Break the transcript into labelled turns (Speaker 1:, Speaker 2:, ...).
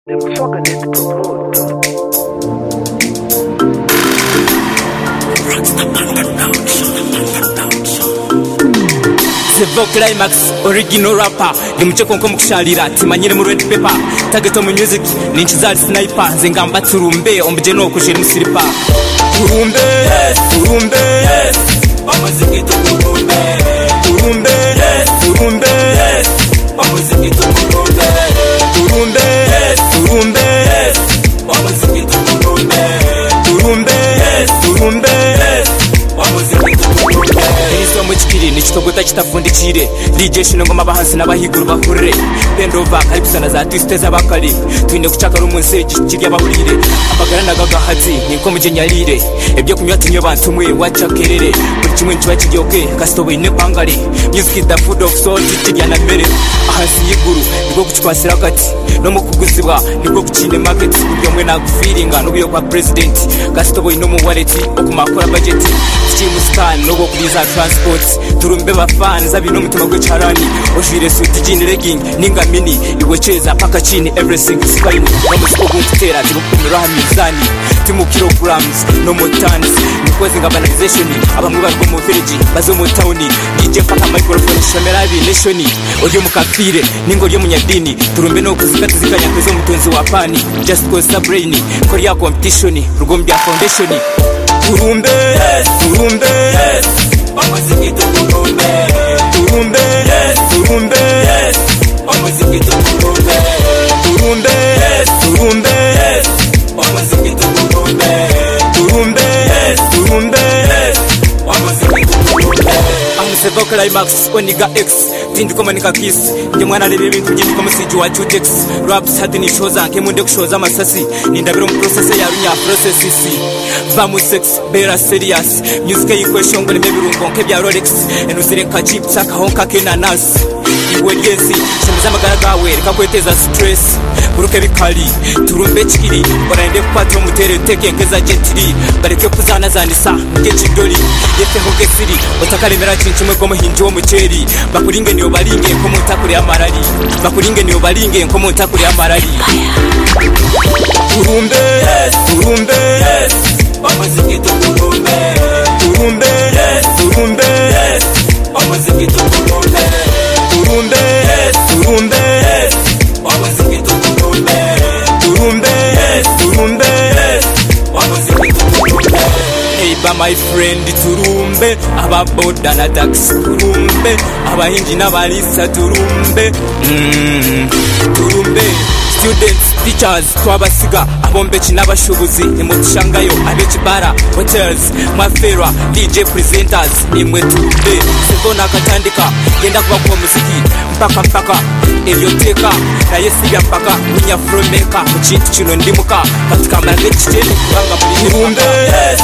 Speaker 1: Sevo Climax, original rapper. Limuche konko mukushalira timanyire mu red paper. Target mu music ninchizali sniper. Zengamba turumbe ombuje no kujera musiripa. Turumbe, yes, turumbe, yes. Omuziki turumbe. Turumbe, yes, turumbe, yes. Omuziki turumbe. Turumbe, yes, turumbe, yes. Omuziki turumbe. Turumbe, yes, turumbe, yes. Omuziki turumbe. Iso muchikiri nichitogota kitafundikire DJ shino ngoma bahansi n'abahiguru bakurire Pendova kalipsana za twiste z'abakari twine kuchaka rumunse kiri abahurire abagara ndagagatsi niko mujenyalire ebyo kunywa tunyo bantumwe wachakerere buri kimwe ntiba kiyoke kastobo ine pangare music is the food of soul tijyana mbere ahansi y'iguru niko kuchwasira kati no mukugusibwa niko kuchine market buryo mwe nagufiringa no kwa president kastobo ino mu wallet okumakora budget Chimustan no kuliza transport turumbe bafans abino mutima gwecarani ojire suit jean legging ninga mini iwecheza paka chini everything is fine bamusiko gutera tibukumira hamizani timu kilograms no more tons because ngabanalization abamwe bariko mu village bazo mu town DJ paka microphone shamera bi nation ojo mukafire ningo ryo munyadini turumbe no kuzikati zikanya kwezo mutunzi wa pani just cause brain korea competition rugombya foundation Turumbe, yes, turumbe, yes. Omuziki turumbe. Turumbe, yes, turumbe, yes. Omuziki turumbe. Turumbe, yes, turumbe, yes. Omuziki turumbe. Turumbe, yes, turumbe, yes. Omuziki turumbe. Sevo Climax, Oniga X. Tindi koma nika kiss. Nje mwana lebe bintu byindi koma siji wa Judex. Raps hadi ni shoza nke munde kushoza amasasi. Nindabiro mu process ya runya process isi. Vamu sex bera serious. Music yikweshongo nemebirungo nke bya Rolex. Enuzire ka jeep saka honka kenanas. Iwe yesi, shemeza amagara gawe reka kweteza stress. Buruke bikali, turumbe chikiri. Barende kupatro mutere teke nkeza jetiri. Bareke kuzana zanisa nke chidoli. Yefe hoge siri, otakaremera chinchimwe kwa muhinji wo mucheri. Bakuringe niyo baringe nko mutakure amarari. Bakuringe niyo baringe nko mutakure amarari. Turumbe, yes, turumbe, yes. Omuziki turumbe. Turumbe, yes, turumbe, yes. Omuziki turumbe. Turumbe, yes, turumbe, yes. Omuziki turumbe. Turumbe, yes, turumbe, yes. Omuziki turumbe. Hey ba my friend turumbe ababoda na taxi turumbe abahinji n'abalisa turumbe turumbe students teachers twabasiga abombechi n'abashubuzi imutishangayo abechibara hotels mafera DJ presenters imwe turumbe sibona katandika genda kuba kwa muziki mpaka ebyoteka na yesiga mpaka munya fromeka muchintu kino ndimuka katika marage chiteni kubanga muri turumbe yes